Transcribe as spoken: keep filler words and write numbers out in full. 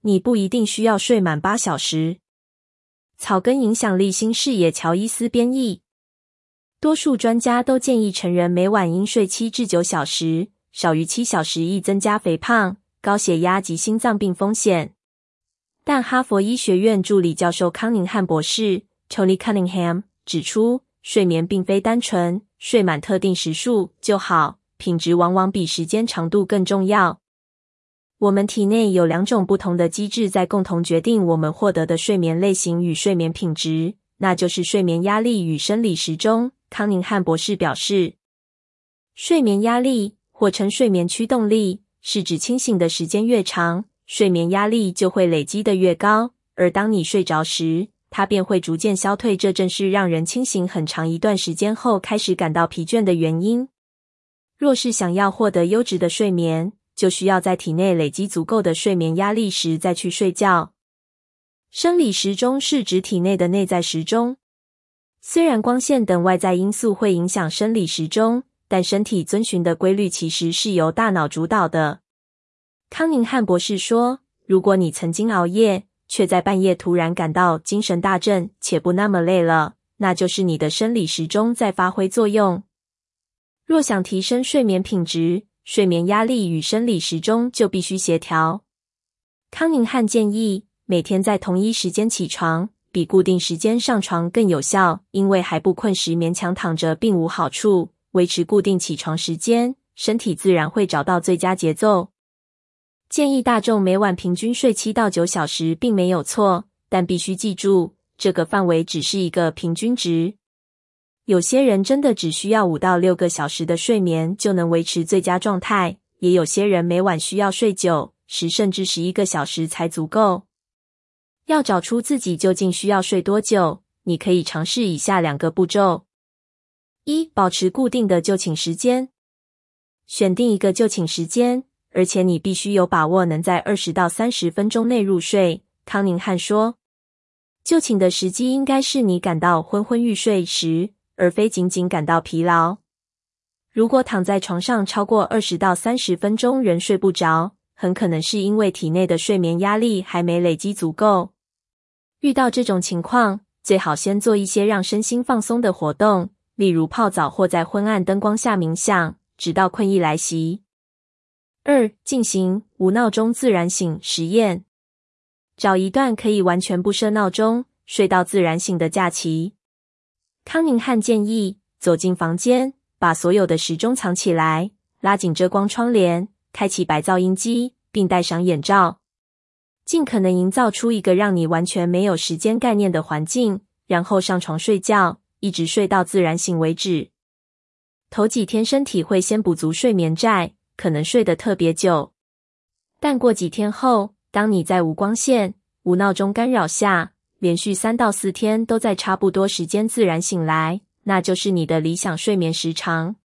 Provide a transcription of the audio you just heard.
你不一定需要睡满八小时。草根影响力新视野乔伊斯编译。多数专家都建议成人每晚应睡七至九小时，少于七小时易增加肥胖、高血压及心脏病风险。但哈佛医学院助理教授康宁汉博士 Tony Cunningham 指出，睡眠并非单纯睡满特定时数就好，品质往往比时间长度更重要。我们体内有两种不同的机制在共同决定我们获得的睡眠类型与睡眠品质，那就是睡眠压力与生理时钟。康宁汉博士表示，睡眠压力或称睡眠驱动力是指清醒的时间越长，睡眠压力就会累积得越高，而当你睡着时，它便会逐渐消退，这正是让人清醒很长一段时间后开始感到疲倦的原因。若是想要获得优质的睡眠，就需要在体内累积足够的睡眠压力时再去睡觉。生理时钟是指体内的内在时钟。虽然光线等外在因素会影响生理时钟，但身体遵循的规律其实是由大脑主导的。康宁汉博士说，如果你曾经熬夜，却在半夜突然感到精神大振且不那么累了，那就是你的生理时钟在发挥作用。若想提升睡眠品质，睡眠压力与生理时钟就必须协调。康宁汉建议，每天在同一时间起床，比固定时间上床更有效，因为还不困时勉强躺着并无好处。维持固定起床时间，身体自然会找到最佳节奏。建议大众每晚平均睡七到九小时并没有错，但必须记住，这个范围只是一个平均值。有些人真的只需要五到六个小时的睡眠就能维持最佳状态，也有些人每晚需要睡九、十甚至十一个小时才足够。要找出自己究竟需要睡多久，你可以尝试以下两个步骤。一、保持固定的就寝时间。选定一个就寝时间，而且你必须有把握能在二十到三十分钟内入睡。康宁汉说，就寝的时机应该是你感到昏昏欲睡时，而非仅仅感到疲劳。如果躺在床上超过二十到三十分钟仍睡不着，很可能是因为体内的睡眠压力还没累积足够。遇到这种情况，最好先做一些让身心放松的活动，例如泡澡或在昏暗灯光下冥想，直到困意来袭。二、进行无闹钟自然醒实验。找一段可以完全不设闹钟，睡到自然醒的假期。康宁汉建议，走进房间，把所有的时钟藏起来，拉紧遮光窗帘，开启白噪音机，并戴上眼罩。尽可能营造出一个让你完全没有时间概念的环境，然后上床睡觉，一直睡到自然醒为止。头几天身体会先补足睡眠债，可能睡得特别久。但过几天后，当你在无光线、无闹钟干扰下，连续三到四天都在差不多时间自然醒来，那就是你的理想睡眠时长。